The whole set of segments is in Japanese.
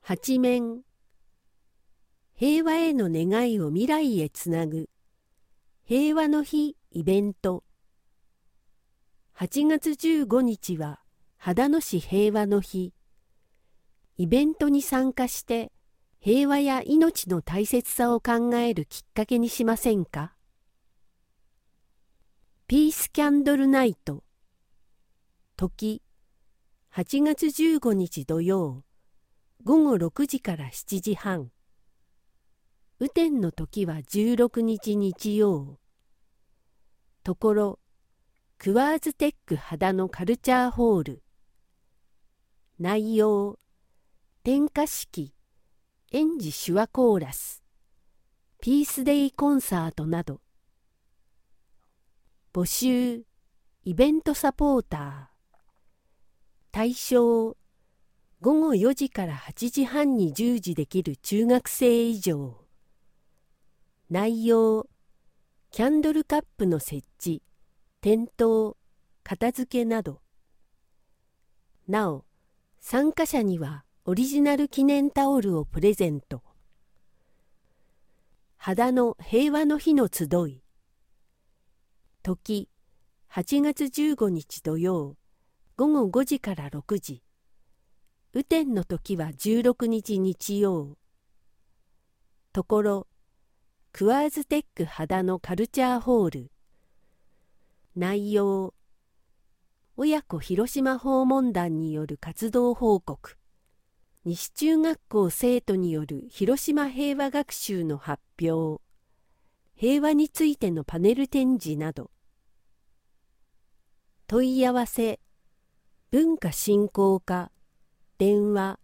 八面、平和への願いを未来へつなぐ平和の日イベント。8月15日は秦野市平和の日。イベントに参加して平和や命の大切さを考えるきっかけにしませんか。ピースキャンドルナイト。時8月15日土曜午後6時から7時半。雨天の時は16日日曜。ところクワーズテック秦野カルチャーホール。内容点火式、園児手話コーラス、ピースデイコンサートなど。募集イベントサポーター。対象午後4時から8時半に従事できる中学生以上。内容キャンドルカップの設置、点灯、片付けなど。なお参加者にはオリジナル記念タオルをプレゼント。秦野平和の日の集い。時8月15日土曜午後5時から6時。雨天の時は16日日曜。ところクワーズテック秦野カルチャーホール。内容親子広島訪問団による活動報告、西中学校生徒による広島平和学習の発表、平和についてのパネル展示など。問い合わせ文化振興課電話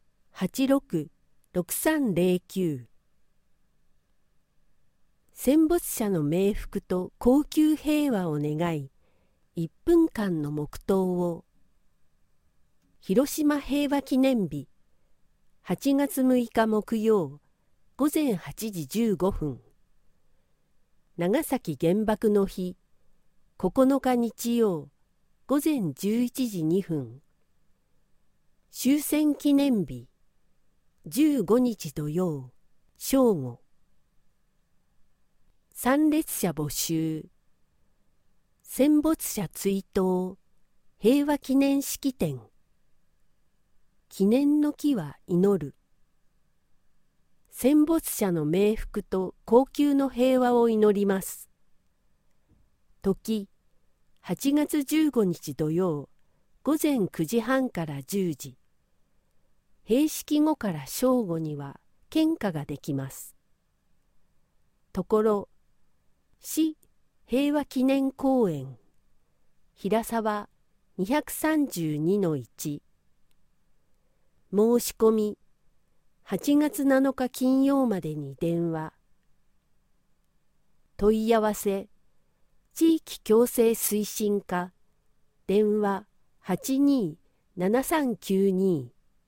86-6309。戦没者の冥福と恒久平和を願い1分間の黙祷を。広島平和記念日8月6日木曜午前8時15分。長崎原爆の日9日日曜午前11時2分。終戦記念日15日土曜正午。参列者募集。戦没者追悼平和記念式典。記念の木は祈る。戦没者の冥福と恒久の平和を祈ります。時8月15日土曜午前9時半から10時。閉式後から正午には献花ができます。ところ市平和記念公園平沢232-1。申し込み8月7日金曜までに電話。問い合わせ地域共生推進課電話82-7392。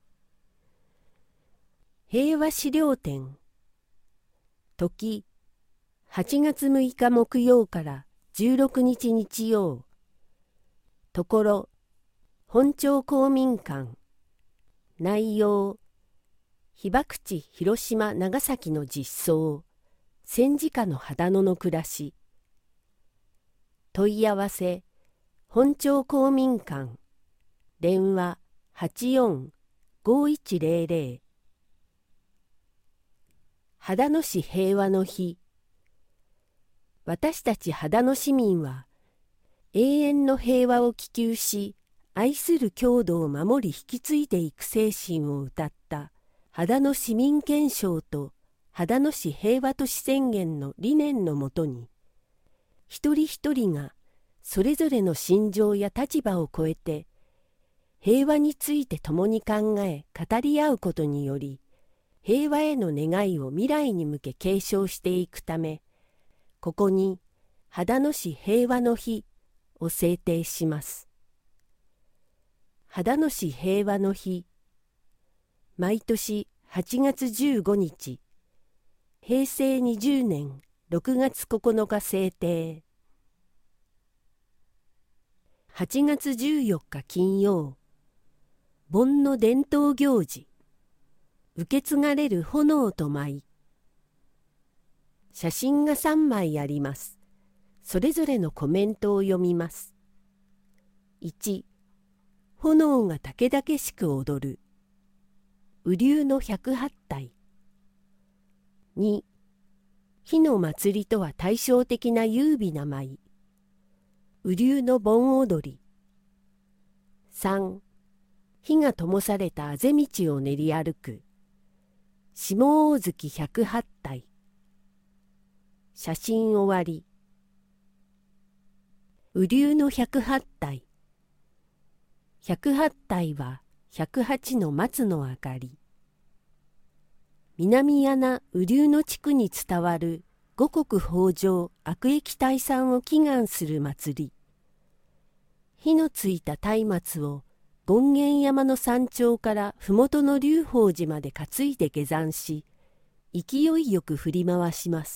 平和資料展。時8月6日木曜から16日日曜。ところ本町公民館。内容被爆地広島長崎の実相、戦時下の秦野の暮らし。問い合わせ本町公民館電話84-5100。秦野市平和の日。私たち秦野市民は永遠の平和を希求し、愛する郷土を守り引き継いでいく精神を謳った秦野市民憲章と秦野市平和都市宣言の理念のもとに、一人一人がそれぞれの信条や立場を超えて平和について共に考え語り合うことにより、平和への願いを未来に向け継承していくため、ここに秦野市平和の日を制定します。秦野市平和の日、毎年8月15日、平成20年6月9日制定。8月14日金曜、盆の伝統行事。 受け継がれる炎と舞。写真が3枚あります。それぞれのコメントを読みます。1、炎がたけだけしく踊る。雨竜の108体。2、火の祭りとは対照的な優美な舞。雨竜の盆踊り。3、火が灯されたあぜ道を練り歩く。下大月108体。写真終わり。雨竜の108体。108体は108の松の明かり。南穴雨竜の地区に伝わる五穀豊穣悪疫退散を祈願する祭り。火のついた松明を権現山の山頂から麓の龍宝寺まで担いで下山し、勢いよく振り回します。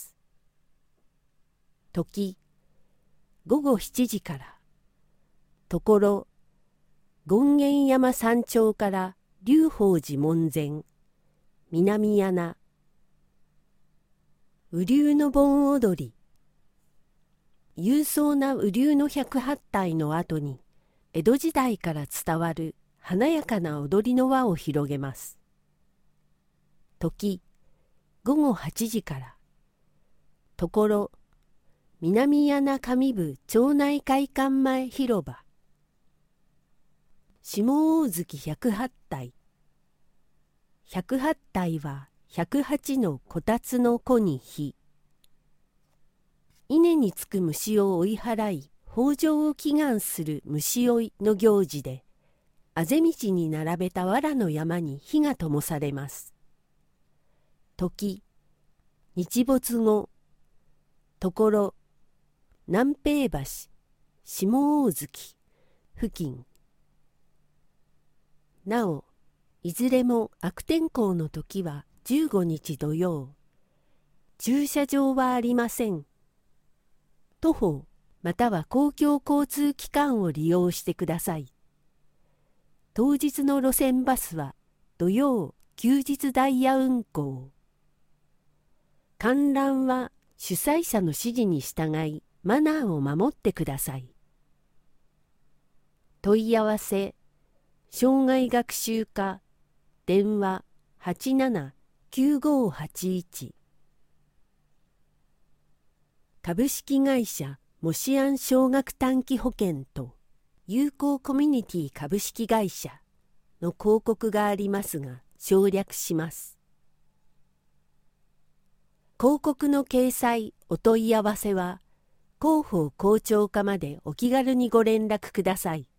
時、午後7時から。ところ、権現山山頂から龍宝寺門前、南穴。雨竜の盆踊り。勇壮な雨竜の108体の後に、江戸時代から伝わる華やかな踊りの輪を広げます。時、午後8時から。ところ、南穴上部町内会館前広場。下大月108体。108体は108のこたつの子に火。稲につく虫を追い払い、豊穣を祈願する虫追いの行事で、あぜ道に並べた藁の山に火が灯されます。時、日没後。ところ、南平橋、下大月付近。なお、いずれも悪天候の時は15日土曜。駐車場はありません。徒歩または公共交通機関を利用してください。当日の路線バスは土曜・休日ダイヤ運行。観覧は主催者の指示に従いマナーを守ってください。問い合わせ、障害学習課、電話87-9581。株式会社モシアン小学短期保険と友好コミュニティ株式会社の広告がありますが省略します。広告の掲載お問い合わせは広報広聴課までお気軽にご連絡ください。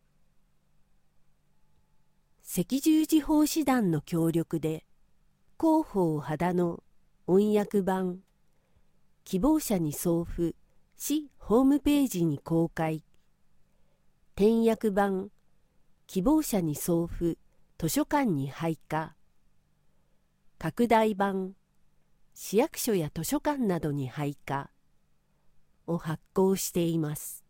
赤十字奉仕団の協力で広報秦の音訳版希望者に送付市ホームページに公開。転訳版希望者に送付図書館に配下。拡大版市役所や図書館などに配下を発行しています。